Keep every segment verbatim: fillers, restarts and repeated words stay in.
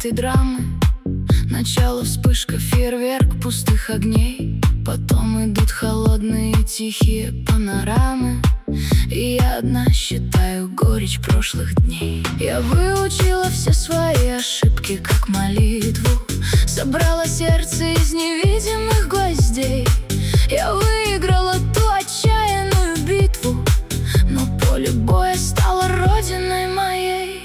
этой драмы. Начало вспышка, фейерверк пустых огней. Потом идут холодные тихие панорамы. И я одна считаю горечь прошлых дней. Я выучила все свои ошибки как молитву. Собрала сердце из невидимых гвоздей. Я выиграла ту отчаянную битву, но поле боя стало родиной моей.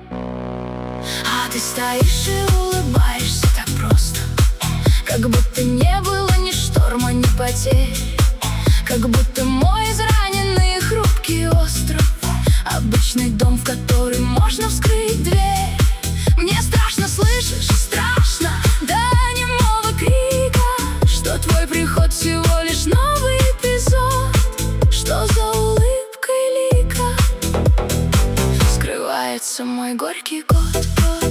А ты стоишь и улыбаешься так просто, как будто не было ни шторма, ни потерь. Как будто мой израненный и хрупкий остров, обычный дом, в который можно вскрыть дверь. Мне страшно, слышишь, страшно до немого крика, что твой приход всего лишь новый эпизод. Что за улыбкой лика скрывается мой горький год.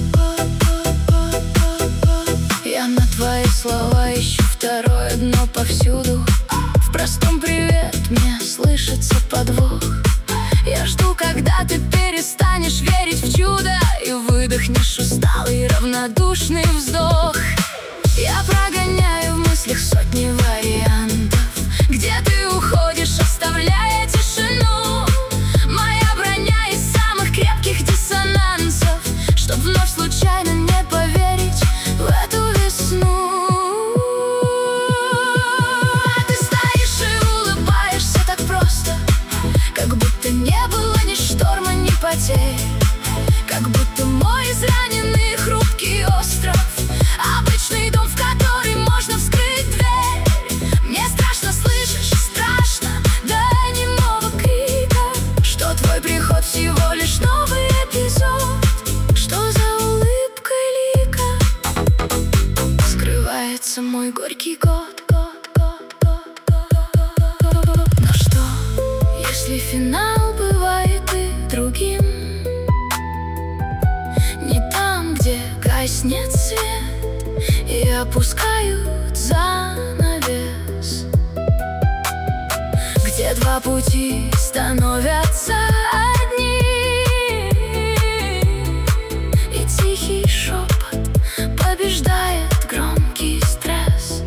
Я на твои слова ищу второе дно повсюду. В простом привет мне слышится подвох. Я жду, когда ты перестанешь верить в чудо и выдохнешь усталый равнодушный вздох. Я прогоняю в мыслях сотни вариантов, где ты уходишь, оставляя тишину. Моя броня из самых крепких диссонансов, чтоб вновь случайно не поверить в эту весну. А ты стоишь и улыбаешься так просто, как будто не было ни шторма, ни потерь. Как будто мой израненный хрупкий остров, обычный дом, в который можно вскрыть дверь. Мне страшно, слышишь, страшно до немого крика, что твой приход всего лишь новый эпизод. Что за улыбкой лика скрывается мой горький год. Но что, если финал бывает и другим? Не там, где гаснет свет и опускают занавес, где два пути становятся одним, и тихий шепот побеждает громкий стресс.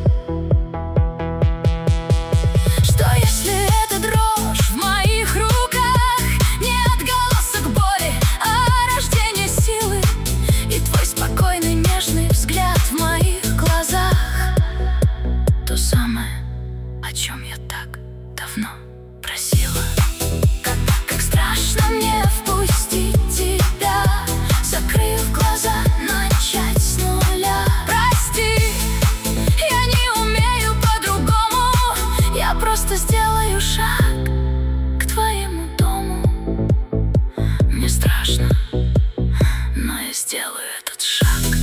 Что если эта дрожь в моих руках не отголосок боли, а рождение силы? И твой спокойный нежный взгляд в моих глазах — то самое, о чем я так давно просила. Как, как страшно мне впустить тебя, закрыв глаза, начать с нуля. Прости, я не умею по-другому, я просто сделаю шаг к твоему дому. Мне страшно, но я сделаю этот шаг.